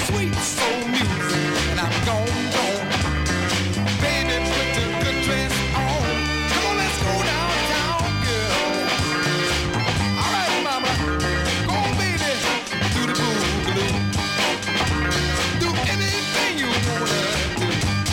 sweet soul music, and I'm gone, gone. Baby, put the good dress on. Come on, let's go downtown, girl. All right, mama, go on, baby, do the boogaloo. Do anything you wanna do.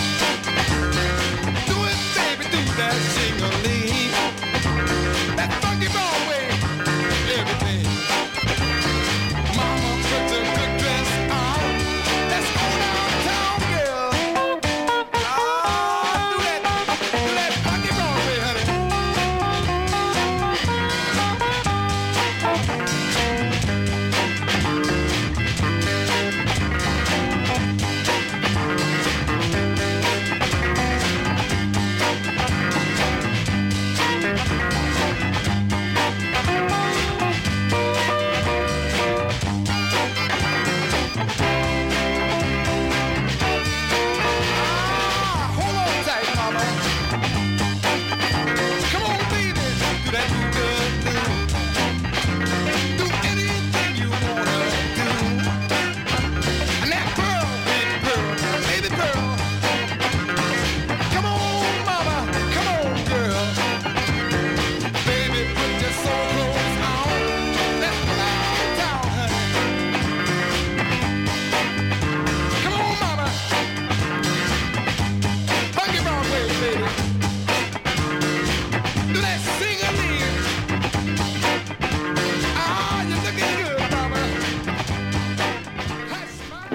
Do it, baby, do that sing-a-ling. That funky Broadway, everything. Mama, put the good dress on. Let's go downtown, girl. Ah, do that funky Broadway, honey. Hold on tight, mama. Come on, baby, do that good thing. Do anything you wanna do. And that pearl, baby pearl. Come on, mama, come on, girl. Baby, put your soul clothes on. Let's go downtown, honey. Come on, mama. Funky Broadway, baby. Do that sing-a-ling. Ah, you're looking good, mama. Hush, mama.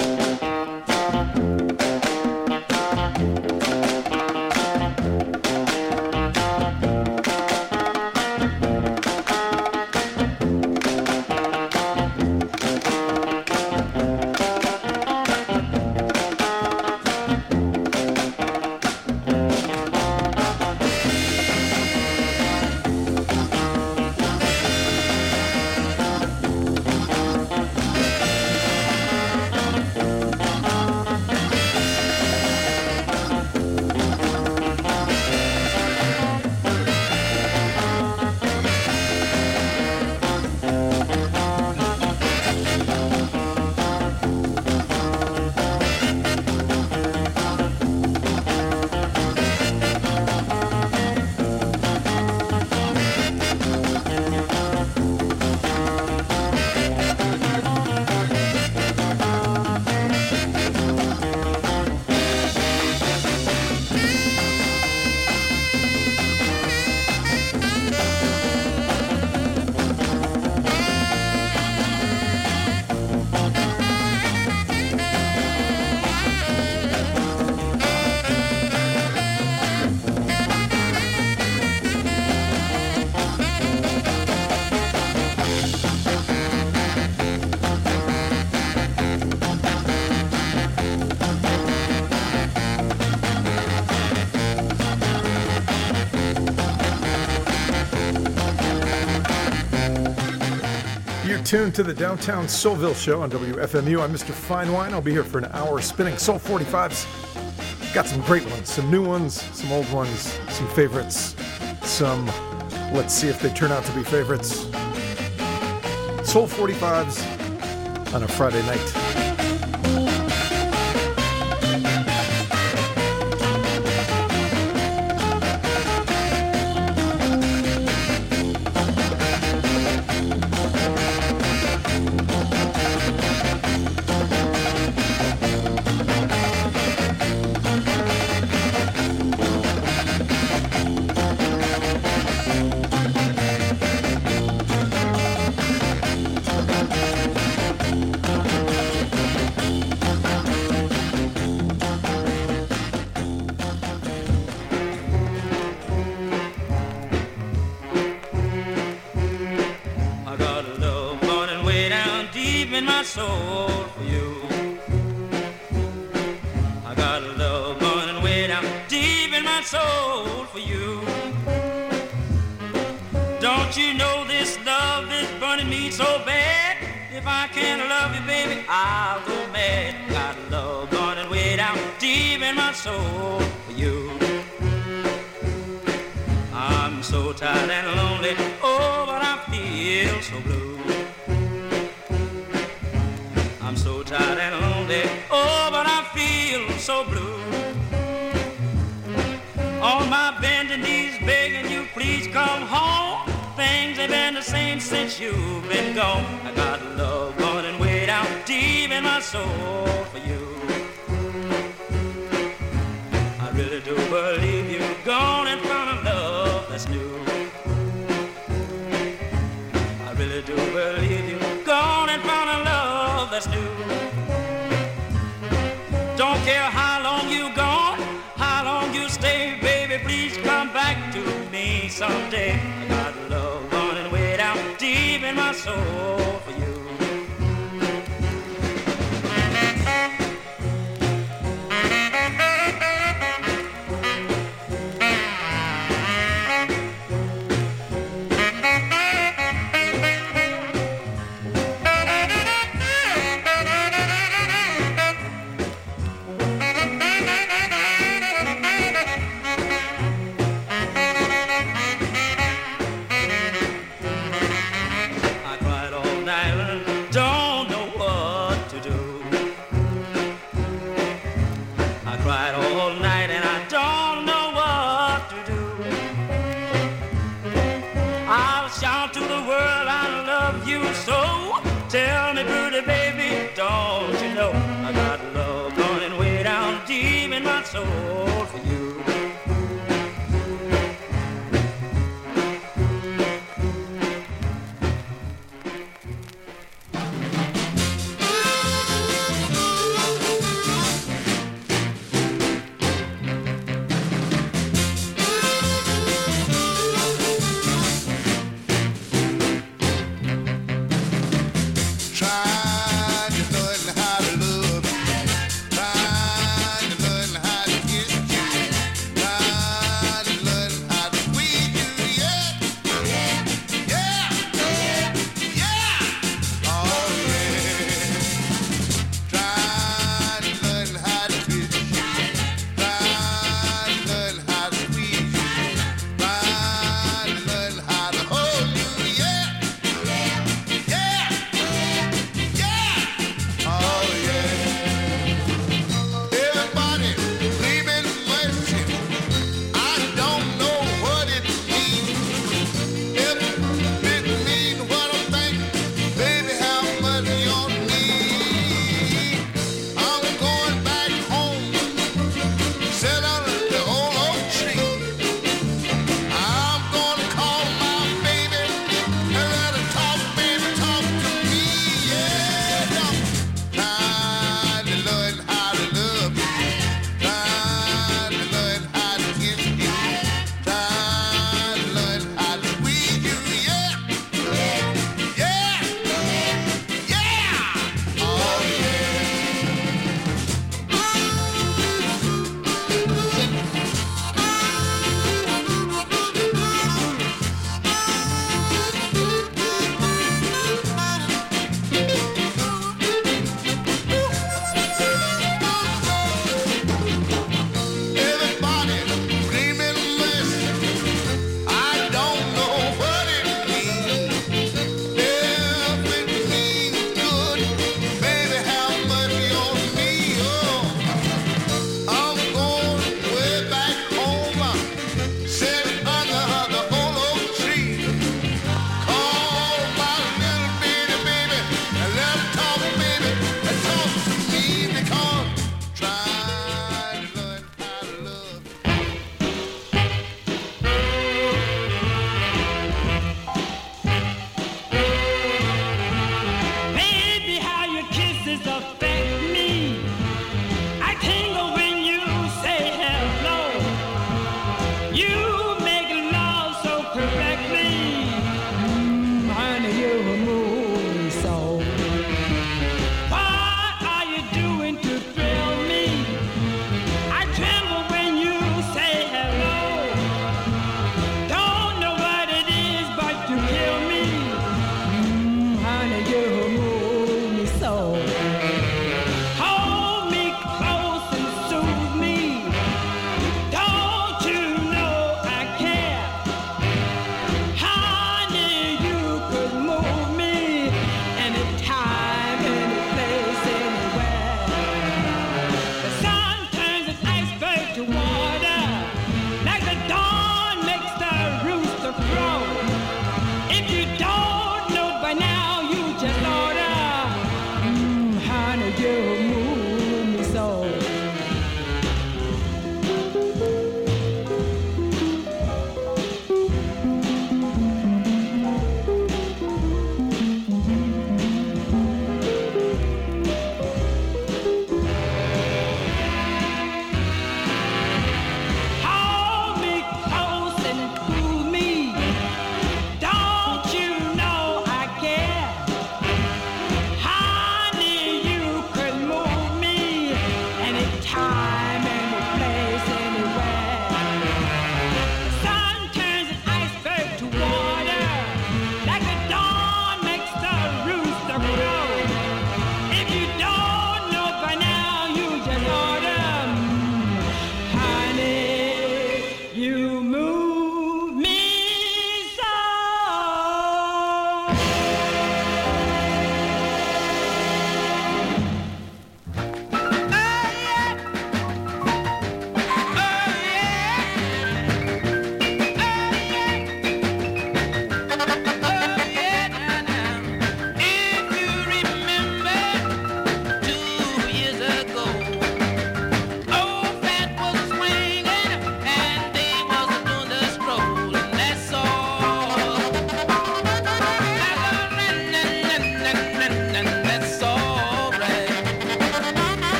You're tuned to the Downtown Soulville Show on WFMU. I'm Mr. Fine Wine. I'll be here for an hour spinning Soul 45s. Got some great ones, some new ones, some old ones, some favorites, some let's see if they turn out to be favorites. Soul 45s on a Friday night. soul for you. I got a love burning way down deep in my soul for you. Don't you know this love is burning me so bad? If I can't love you, baby, I'll go mad. Got a love burning way down deep in my soul for you. I'm so tired and lonely, oh, but I feel so blue. I'm so so tired and lonely. Oh, but I feel so blue. On my bending knees begging you, please come home. Things ain't been the same since you've been gone. I got love burning way down deep in my soul for you. I really do believe you're gone and found a love that's new. I really do believe you're gone and found a love that's new. Don't care how long you gone, how long you stay, baby, please come back to me someday. I got love running way down deep in my soul for you. Tell me, pretty baby, don't you know I got love burning way down deep in my soul for you. Trying to learn how to love, trying to learn how to kiss.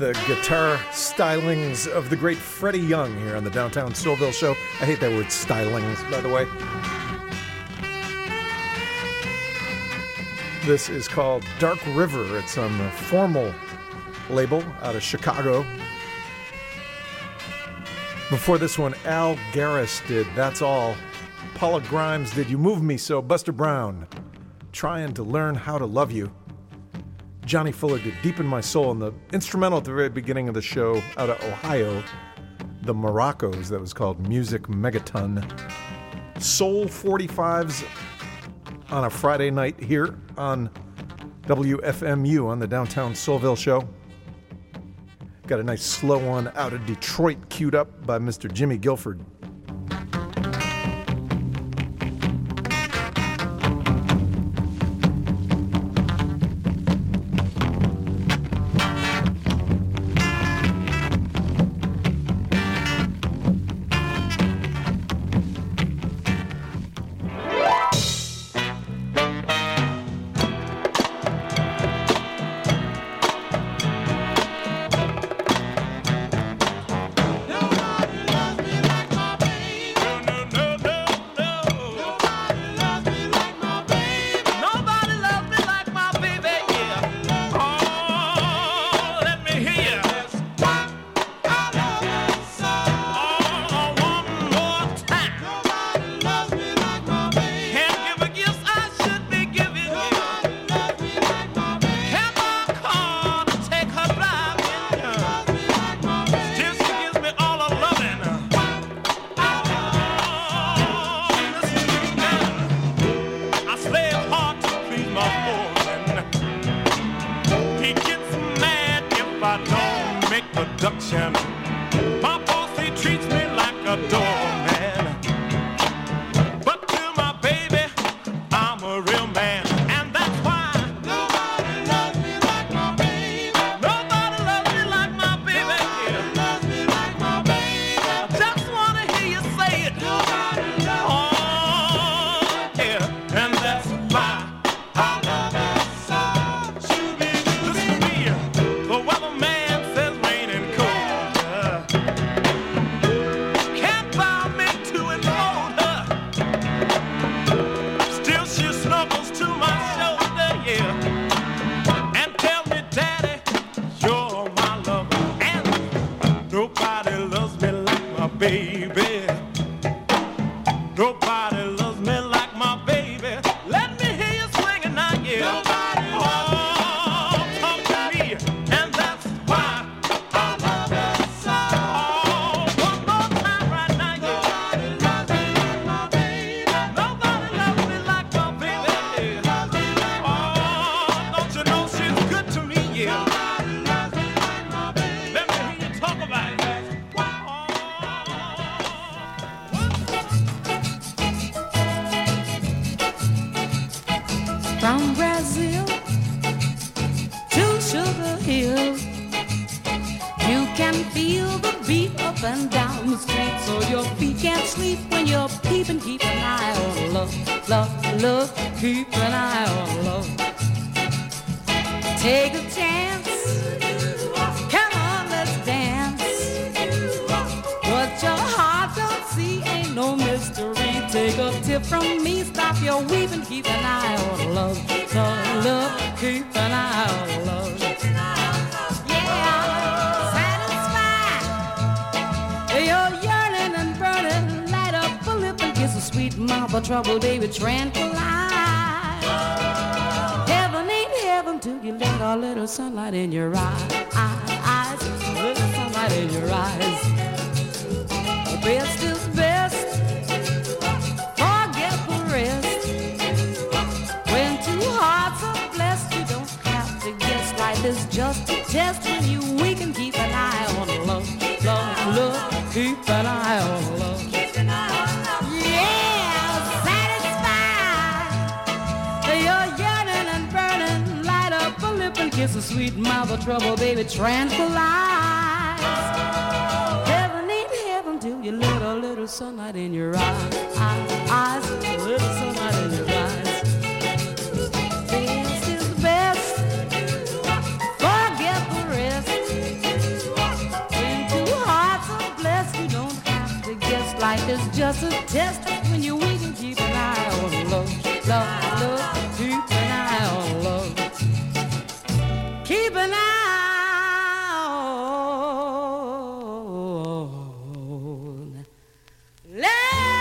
the guitar stylings of the great Freddie Young here on the Downtown Soulville Show. I hate that word stylings, by the way. This is called Dark River. It's on the Formal label out of Chicago. Before this one, Al Garris did That's All. Paula Grimes did You Move Me So. Buster Brown, Trying to Learn How to Love You. Johnny Fuller did Deep in My Soul, and the instrumental at the very beginning of the show out of Ohio, the Moroccos, that was called Music Megaton. Soul 45s on a Friday night here on WFMU on the Downtown Soulville Show. Got a nice slow one out of Detroit queued up by Mr. Jimmy Guilford. From Brazil to Sugar Hill, you can feel the beat up and down the street, so your feet can't sleep when you're peeping. Keep an eye on love, love, love. Keep an eye on love. Take a chance. Come on, let's dance. What your heart don't see ain't no mystery. Take a tip from me, stop your weeping, keep an eye on love, love, love, keep an eye on love. Yeah, satisfied, you're yearning and burning, light up a lip and kiss a sweet mouth of trouble, baby, tranquilize. Heaven ain't heaven till you let a little sunlight in your eyes, a little sunlight in your eyes. The best is best. When two hearts are blessed, you don't have to guess. Life is just a test. When you weak and keep an eye on love, love, love. Keep an eye on love. Yeah, satisfied. You're yearning and burning. Light up a lip and kiss a sweet mouth of trouble, baby. Tranquilize. Heaven ain't heaven till you let a little sunlight in your eyes. A little sunlight in your eyes. This is the best. Forget the rest. Life is just a test when you're weak and keep an eye on love. Love, love, keep an eye on love. Keep an eye on love.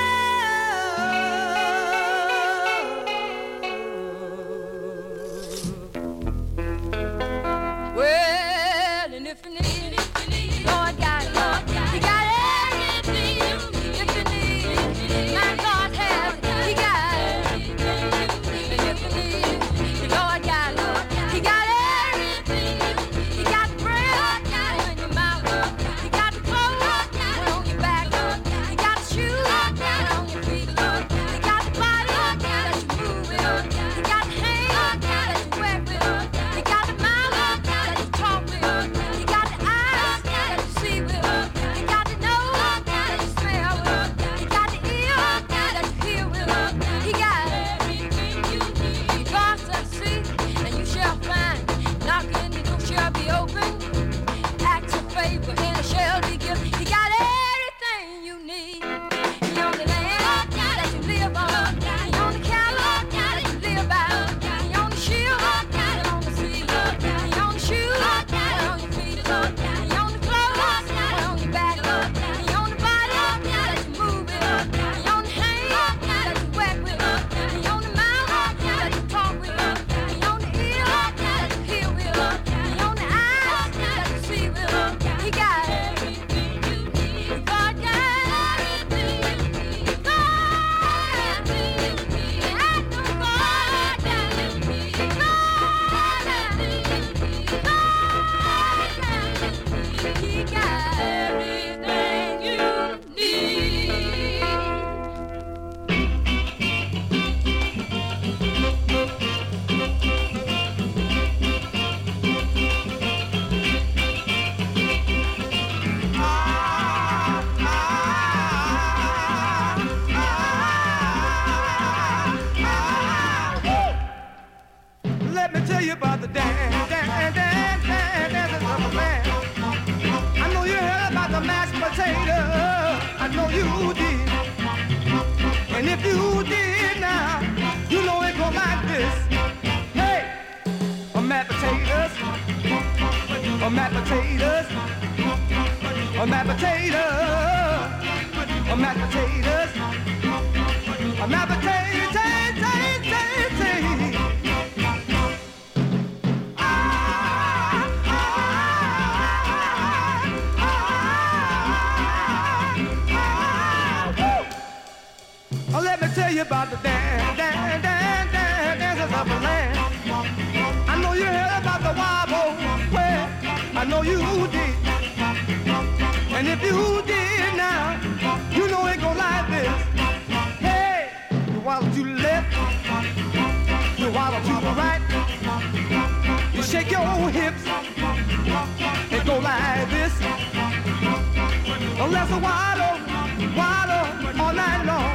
Well, and if you need it, Lord got it. He got everything if you need it. My God has it. He got it. And if you need it, Lord got it. He got everything. He got bread in your mouth. He got the clothes on your back. He got the shoes on your feet. He got the body that you move with. He got the hands that you work with. He got the mouth that you talk with. He got the eyes that you see with. He got the nose that you smell with. He got the ears that you hear with. He got everything you need. God said, seek and you shall find. Knock and the door shall be open. Ask for favor and it shall be given. He got everything you need. He on the land that you live on. He on the cattle that you live by. He on the shield that on the sea. He on the shoes that on your feet. He on the clothes that on your back. He on the body that you move with. He on the hands that you work with. He on the mouth that you talk with. He on the ears that you hear with. He on the eyes that you see with. He got everything you need. God got everything you need. God got everything you need. I know God got everything you need. God got everything you need. God got everything. He got everything you need. Let me tell you about the dances of a man. I know you heard about the mashed potato. I know you did. And if you did now, you know it go like this. Hey, mashed potatoes, mashed potatoes, mashed potatoes, mashed potatoes, mashed potatoes. Let me tell you about the dances of the land. I know you heard about the wobble. Well, I know you did. And if you did now, you know it go like this. Hey, you wobble to the left, you wobble to the right. You shake your hips, it go like this. Let's waddle, waddle all night long.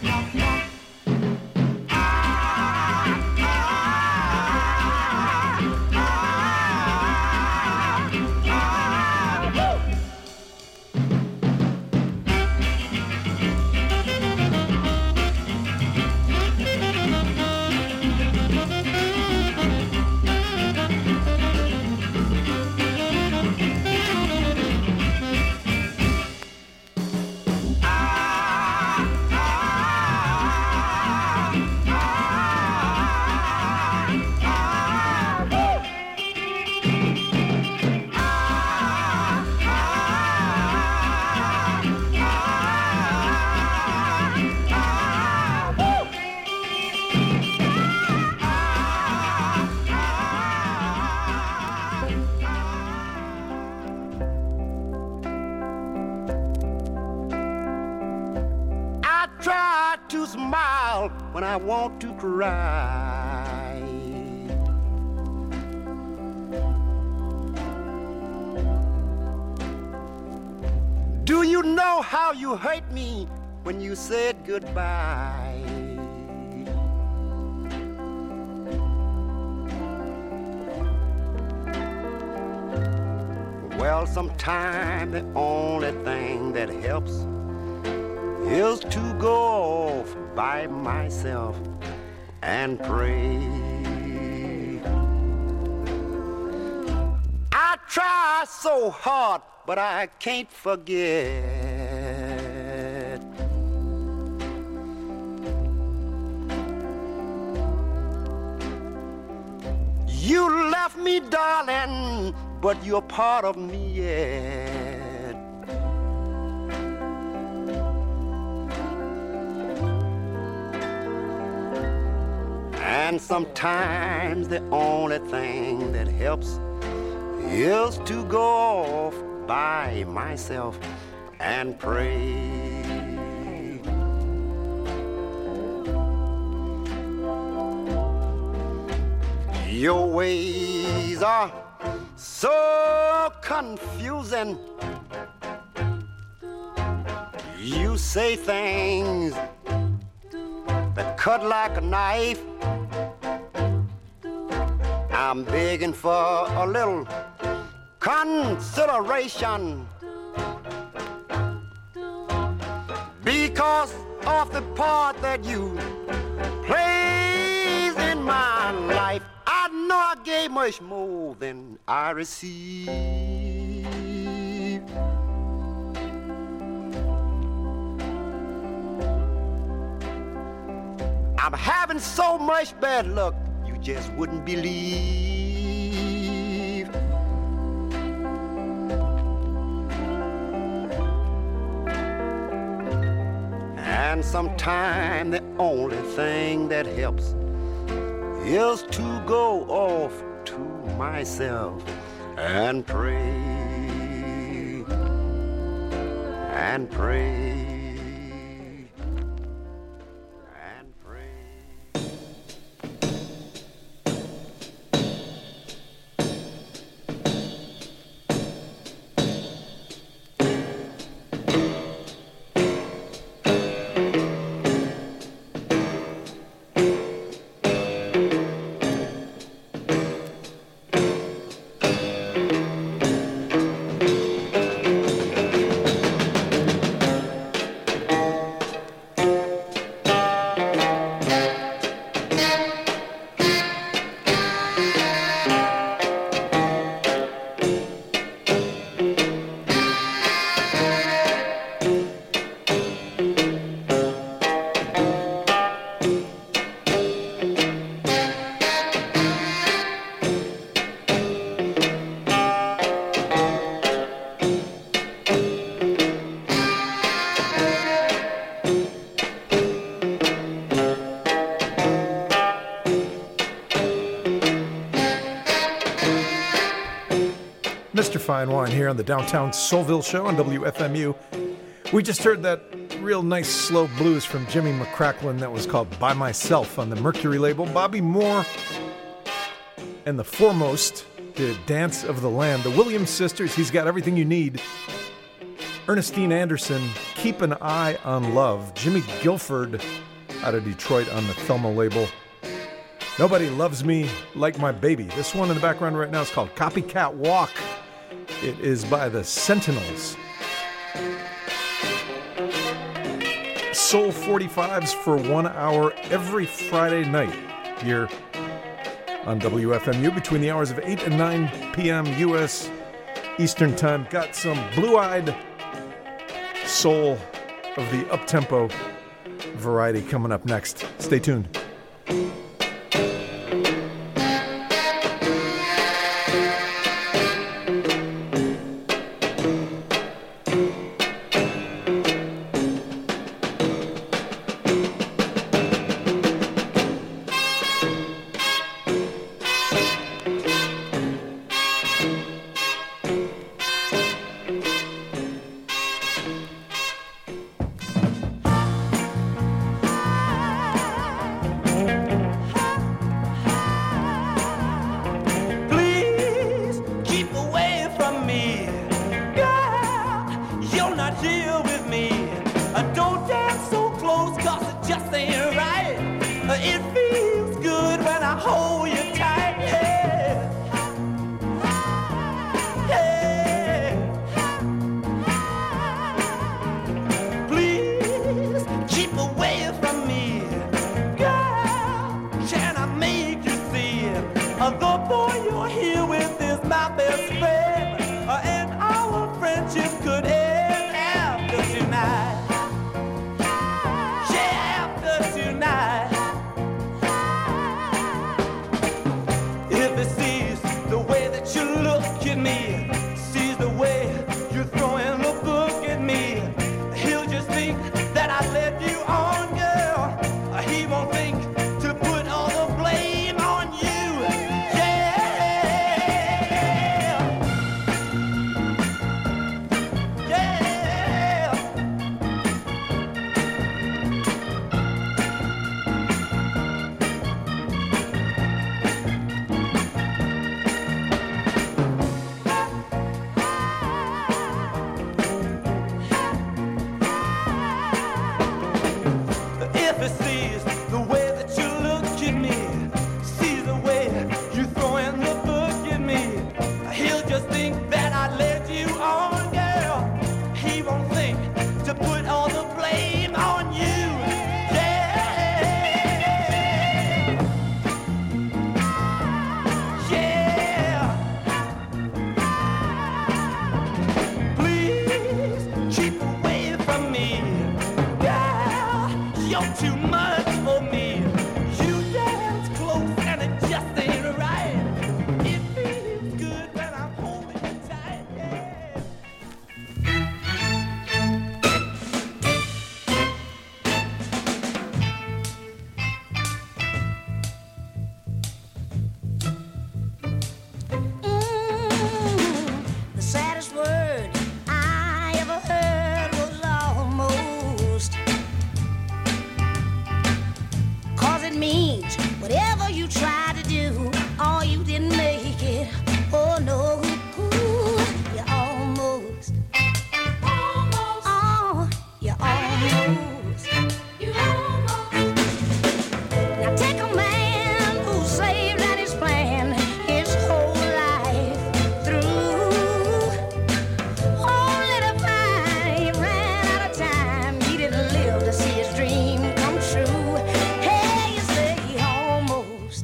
When I want to cry, do you know how you hurt me when you said goodbye? Well, sometimes the only thing that helps is to go off by myself and pray. I try so hard, but I can't forget. You left me, darling, but you're part of me yet. And sometimes the only thing that helps is to go off by myself and pray. Your ways are so confusing. You say things that cut like a knife. I'm begging for a little consideration because of the part that you played in my life. I know I gave much more than I received. I'm having so much bad luck you just wouldn't believe. And sometimes the only thing that helps is to go off to myself and pray and pray and pray. Mr. Fine Wine here on the Downtown Soulville Show on WFMU. We just heard that real nice slow blues from Jimmy McCracklin that was called By Myself on the Mercury label. Bobby Moore and the Foremost did Dance of the Lamb. The Williams Sisters, He's Got Everything You Need. Ernestine Anderson, Keep an Eye on Love. Jimmy Guilford out of Detroit on the Thelma label. Nobody Loves Me Like My Baby. This one in the background right now is called Copycat Walk. It is by the Sentinels. Soul 45s for 1 hour every Friday night here on WFMU between the hours of 8 and 9 p.m. U.S. Eastern Time. Got some blue-eyed soul of the up-tempo variety coming up next. Stay tuned. tonight. Yeah, after tonight. If it sees the way that you look at me, sees the way you're throwing a book at me, he'll just think that I led you on, girl. He won't think to put all the blame on you. Yeah. Yeah. If it sees the way that you look at me, sees the way you throwing the book at me, he'll just think that I led you on, girl. He won't think to put all the blame on you. Yeah. Yeah. Please keep away from me. Girl, you're too much for me. You dance close and it just ain't right. It feels good when I'm holding you tight. Yeah. The saddest word I ever heard was almost. 'Cause it means whatever you try to do, or you didn't make it. Oh no, you almost. Oh, you almost. Now take a man who saved and his plan his whole life through. Only to find he ran out of time. He didn't live to see his dream come true. Hey, you say almost.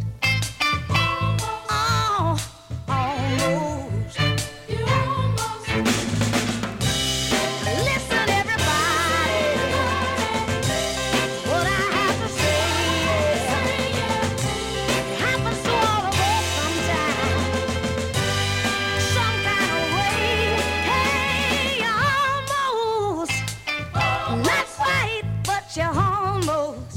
Oh, almost. Listen, everybody, what I have to say. It happens to all of us sometime, some kind of way. Hey, you almost, not quite, but you almost.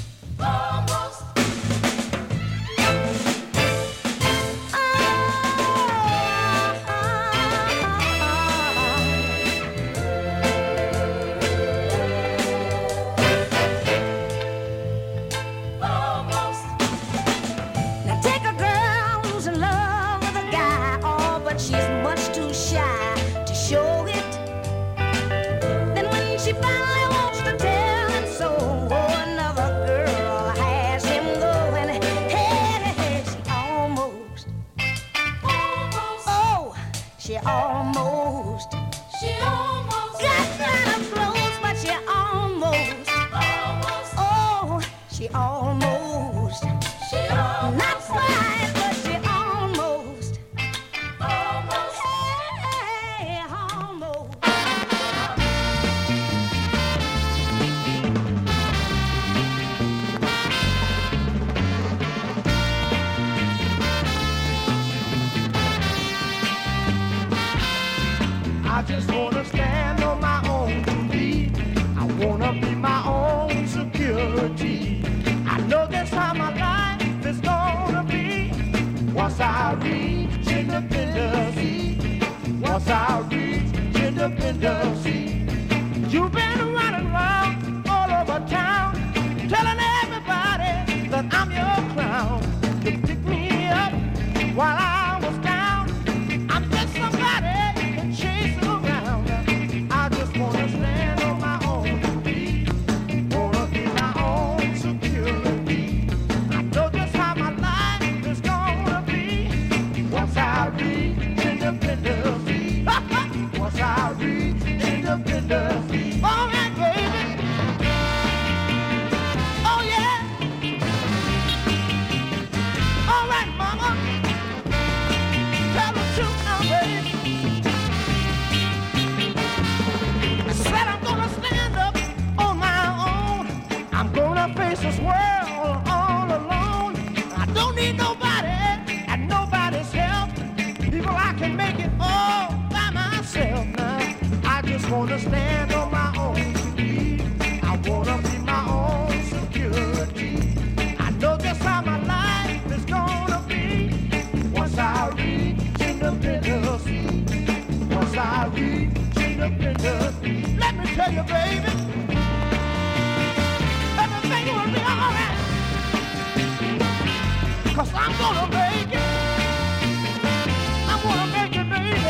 Now take a girl who's in love with a guy, oh, but she's much too shy to show it. Then when she finally wants to tell him so, oh, another girl has him going. Hey, she almost. Oh, she almost. Got kind of close, but she almost. Oh, she almost. Not quite, but she almost. Hey, almost. I just wanna stand on my own 2 feet. I wanna be my own security. I know that's how my life is gonna be. Once I reach independency, once I reach independency. You've been running around all over town, telling everybody that I'm your clown. You pick me up while I was down. I'm just somebody to chase around. I just wanna stand on my own feet, wanna be my own security. I know just how my life is gonna be. Once I reach independency, once I reach independency. All right, you, baby. Everything will be alright. 'Cause I'm gonna make it. I'm gonna make it, baby.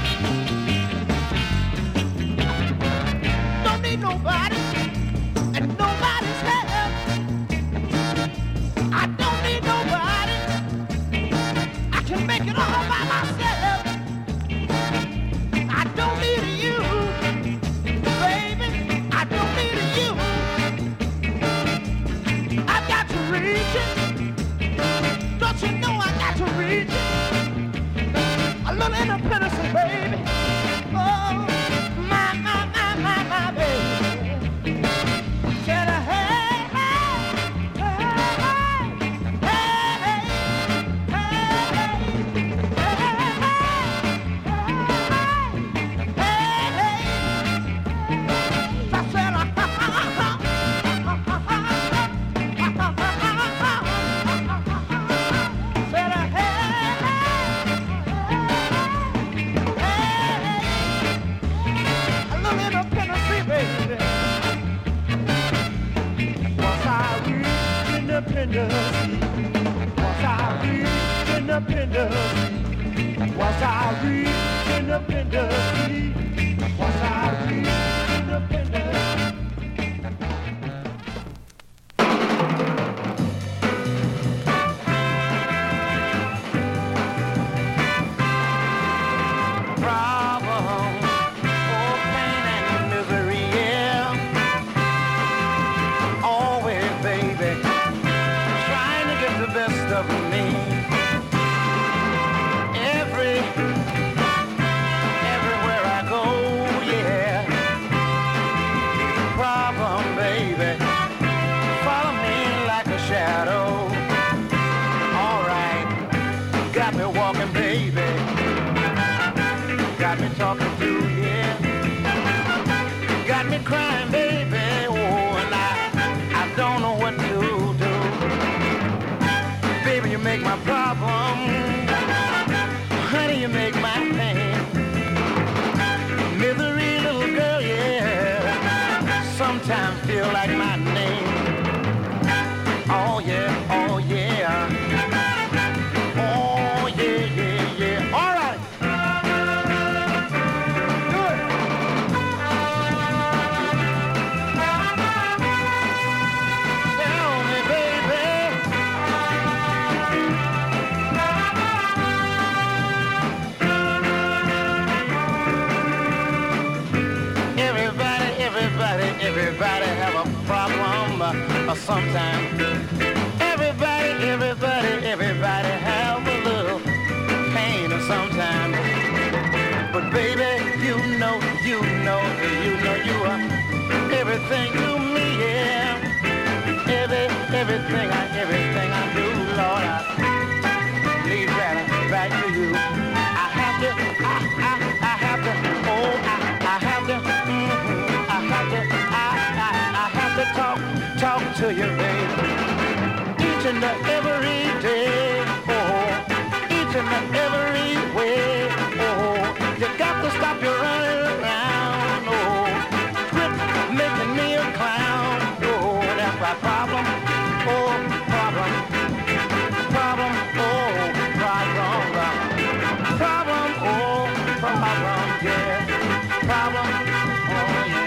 Don't need nobody and nobody's help. I don't need nobody. I can make it all by myself. I don't need you, baby. I don't need you. I've got to reach it. Don't you know I got to reach it? A little independence, baby. Oh, my, baby. Said, hey, hey, hey, hey, I said, a little independence, baby. Once I reach independence, once I reach independence, once I reach independence, once I reach independence. Problem, oh pain and misery, yeah. Always, baby, trying to get the best of me. Everywhere I go, yeah. Problem, baby, follow me like a shadow. All right, got me walking, baby. Got me talking to, yeah. Got me crying, baby. Oh, and I don't know what to do. Baby, you make my problem. Honey, you make my pain. Misery, little girl, yeah. Sometimes feel like my name. Oh, yeah, oh, yeah. Oh, yeah, yeah, yeah. All right. Everybody have a problem sometime. Everybody have a little pain sometime. But baby, you know you are everything to me, yeah. Everything I do, Lord, I need that back to you. I have to, oh, I have to, I have to talk to you, baby. Each and every day, oh, each and every way, oh, you got to stop your running around, oh, quit making me a clown, oh, that's my problem, oh, problem, oh, problem, oh, problem, yeah, problem, oh, yeah.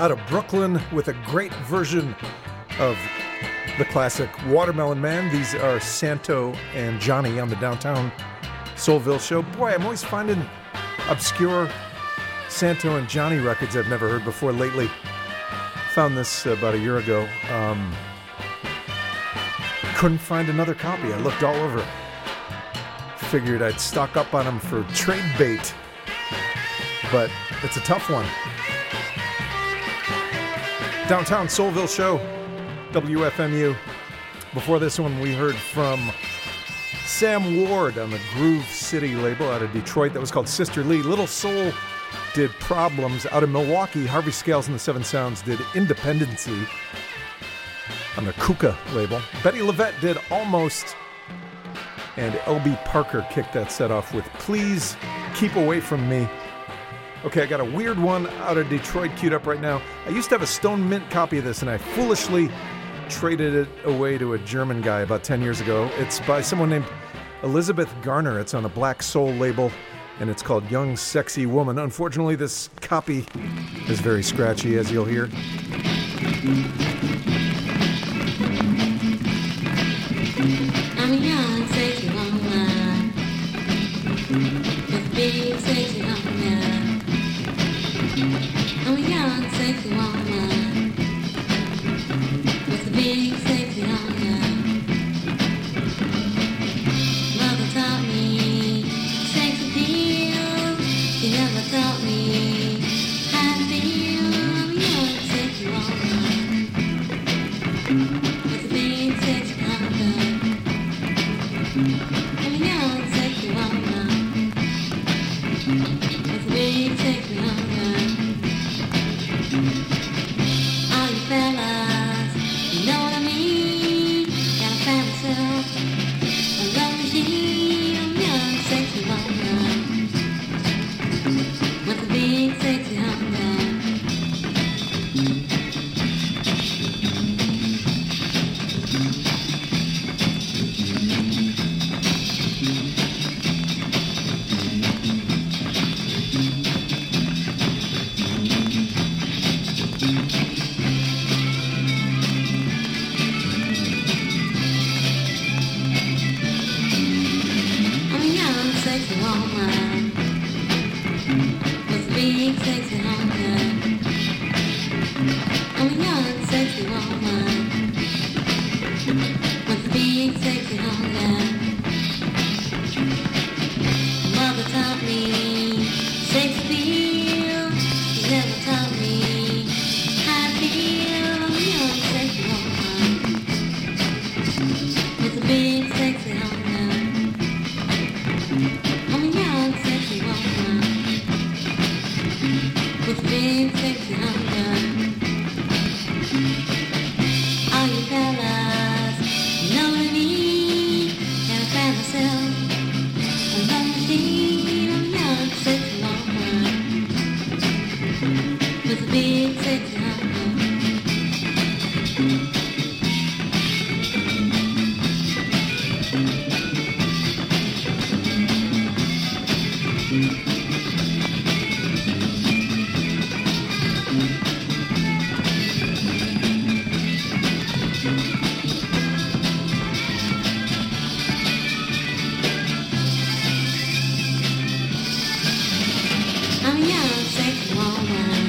out of Brooklyn with a great version of the classic Watermelon Man. These are Santo and Johnny on the Downtown Soulville Show. Boy, I'm always finding obscure Santo and Johnny records I've never heard before lately. Found this about a year ago. Couldn't find another copy. I looked all over. Figured I'd stock up on them for trade bait. But it's a tough one. Downtown Soulville Show, WFMU. Before this one, we heard from Sam Ward on the Groove City label out of Detroit. That was called Sister Lee. Little Soul did Problems. Out of Milwaukee, Harvey Scales and the Seven Sounds did Independency on the Kuka label. Betty Levette did Almost. And L.B. Parker kicked that set off with Please Keep Away From Me. Okay, I got a weird one out of Detroit queued up right now. I used to have a Stone Mint copy of this, and I foolishly traded it away to a German guy about 10 years ago. It's by someone named Elizabeth Garner. It's on a Black Soul label, and it's called Young Sexy Woman. Unfortunately, this copy is very scratchy, as you'll hear. I'm a young sexy woman with big sexy woman. I'm a young sexy woman with a big sexy woman. Mother taught me sex appeal. She never taught me how to feel. I'm a young sexy woman with a big sexy woman. I'm a young sexy woman with a big sexy woman. All you fellas, you know what I mean? Gotta find myself a love machine. I'm a young sexy woman with a big sexy woman. Sexy woman with a big sexy woman. I'm a young sexy woman with a big sexy woman. Mother taught me sex appeal. She never taught me how to feel. I'm a young sexy woman with a big sexy woman. I'm a young sexy woman with big sexy hunger. All you fellas, you know what I mean? Gotta find myself a love machine. I'm a young sexy woman with a big sexy hunger. I'm a young sexy woman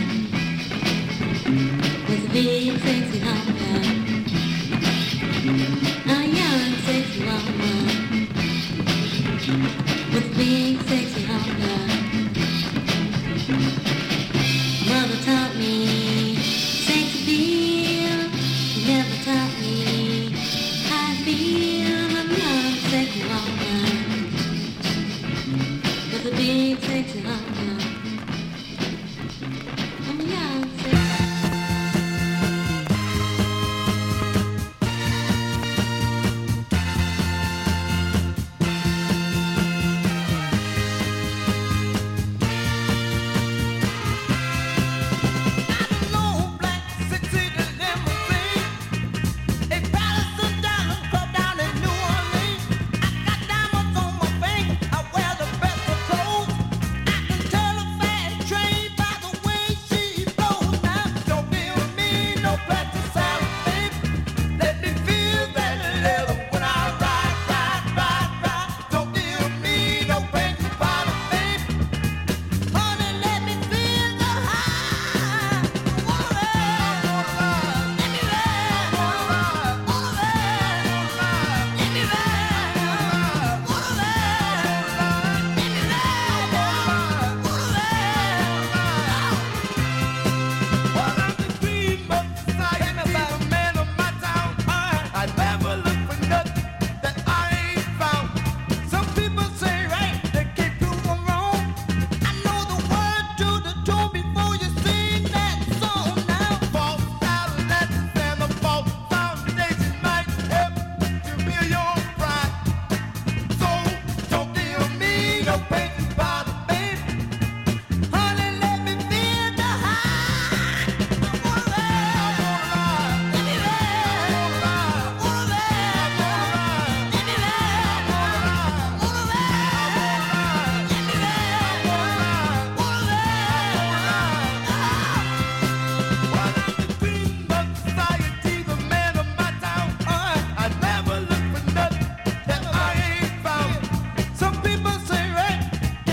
with a big sexy hunger. I'm a young sexy woman with a big sexy hunger. Mother taught me sex appeal. She never taught me how to feel. I'm a young sexy woman with a big sexy hunger. I'm a young sexy. Tell Some people say right,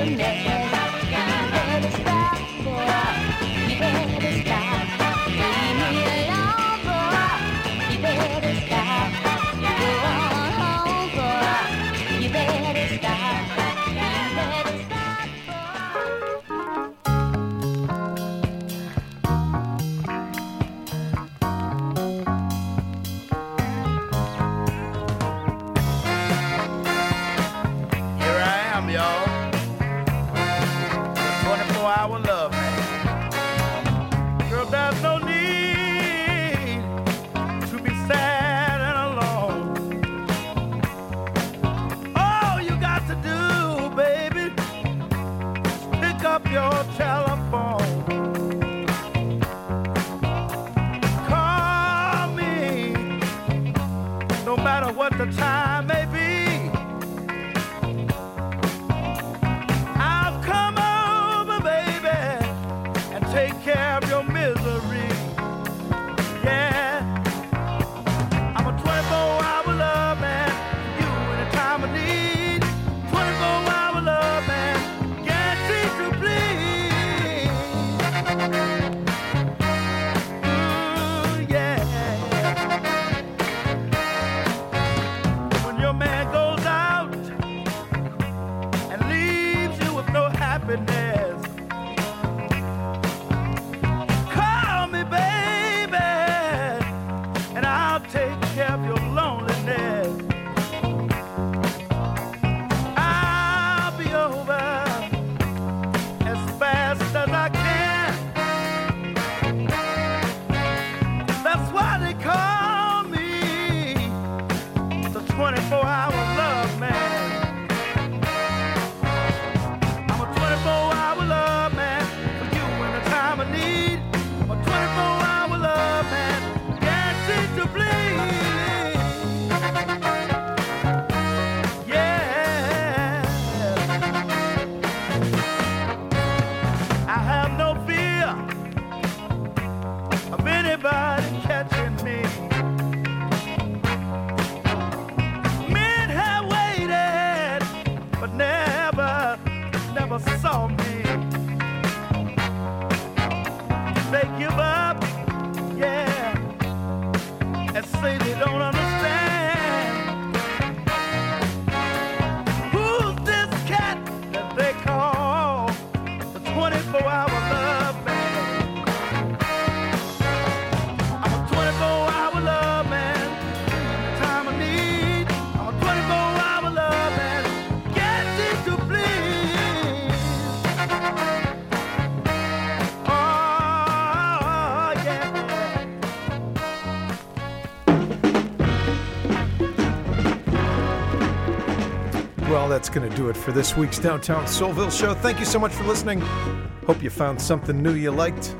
That's going to do it for this week's Downtown Soulville show. Thank you so much for listening. Hope you found something new you liked.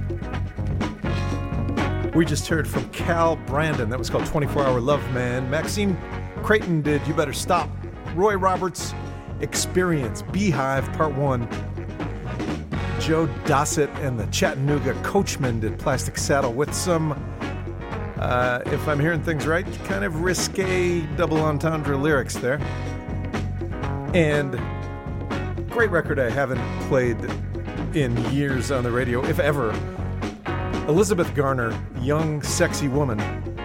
We just heard from Cal Brandon. That was called 24-Hour Love Man. Maxine Creighton did You Better Stop. Roy Roberts, Experience, Beehive, Part 1. Joe Dossett and the Chattanooga Coachmen did Plastic Saddle with some, if I'm hearing things right, kind of risque double entendre lyrics there. And great record I haven't played in years on the radio, if ever. Elizabeth Garner, Young, Sexy Woman.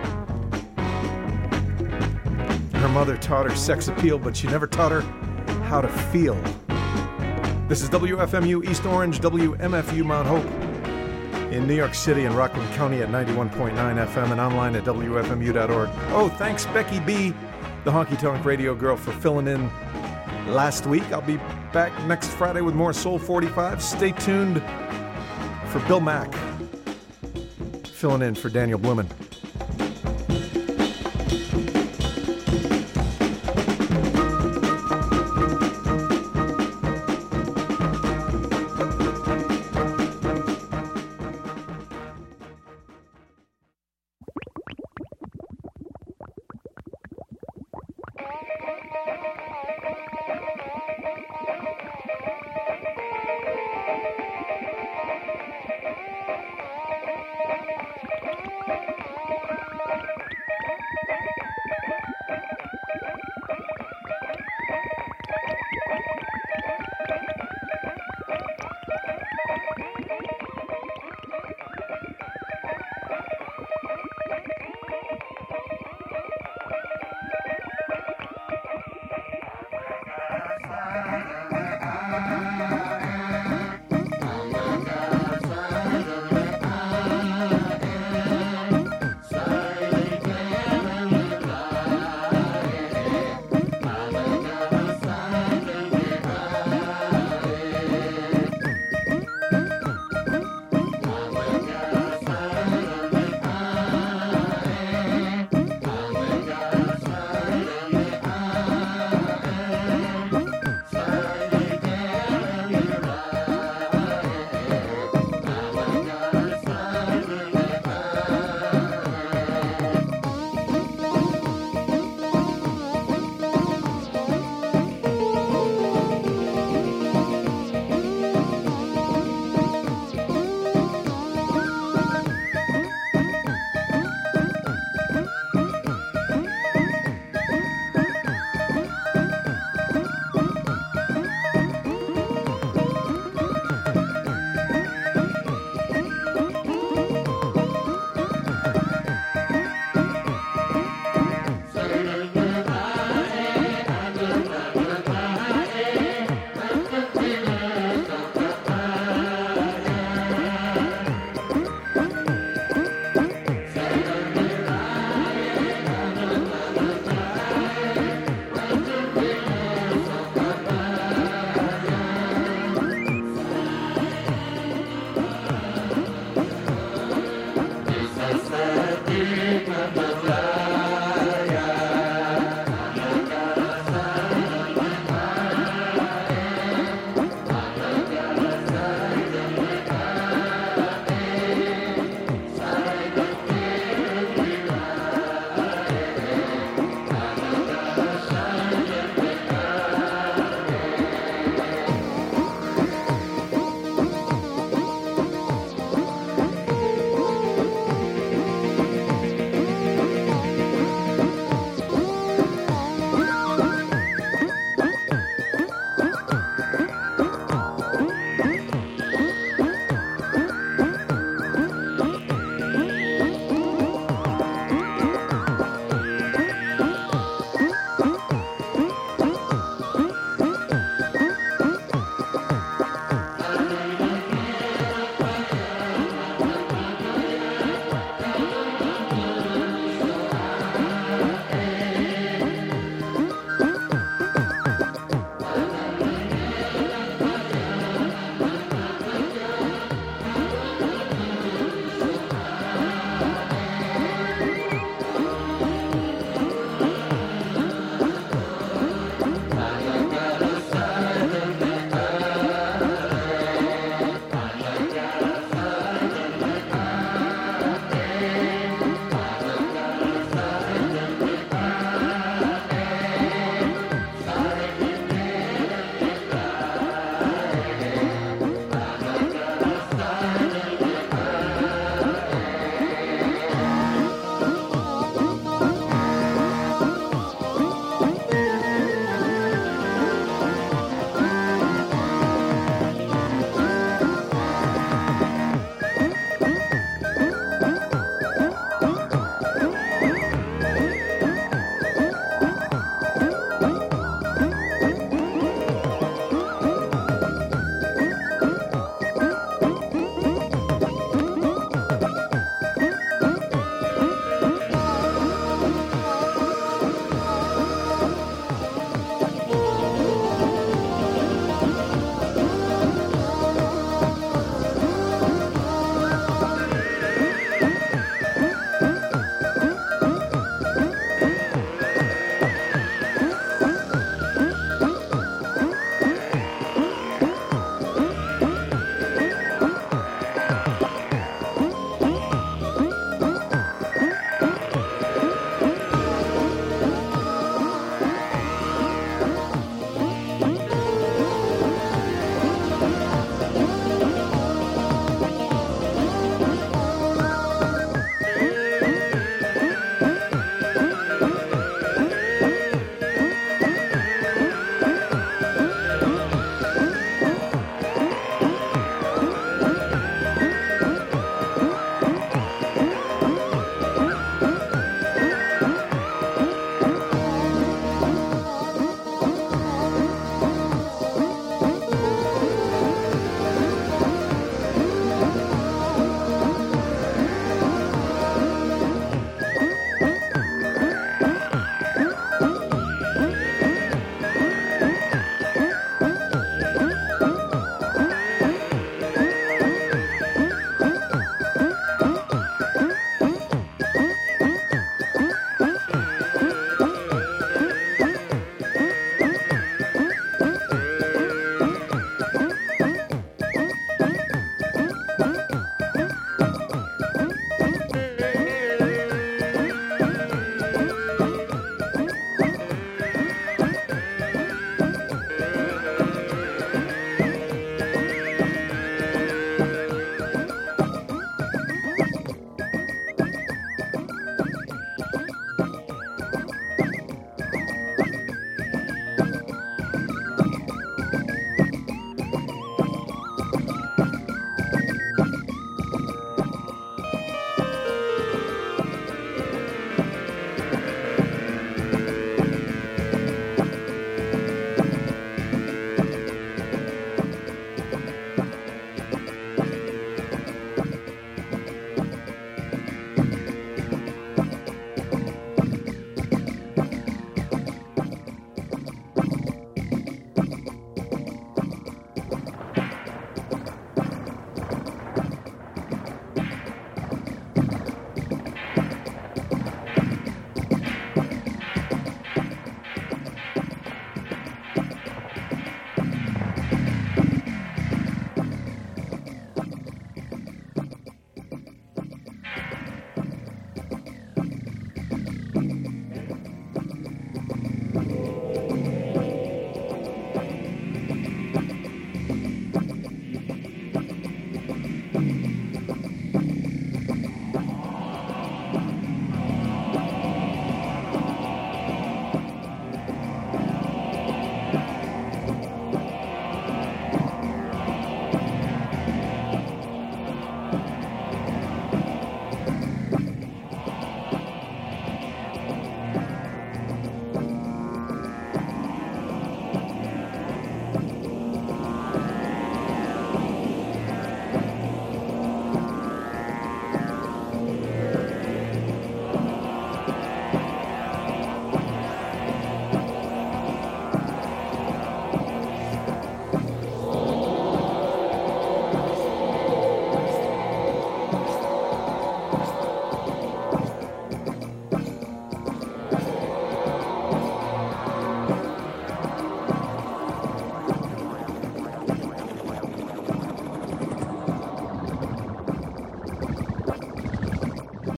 Her mother taught her sex appeal, but she never taught her how to feel. This is WFMU East Orange, WMFU Mount Hope in New York City and Rockland County at 91.9 FM and online at WFMU.org. Oh, thanks Becky B, the Honky Tonk Radio Girl, for filling in last week. I'll be back next Friday with more Soul 45. Stay tuned for Bill Mack filling in for Daniel Blumen.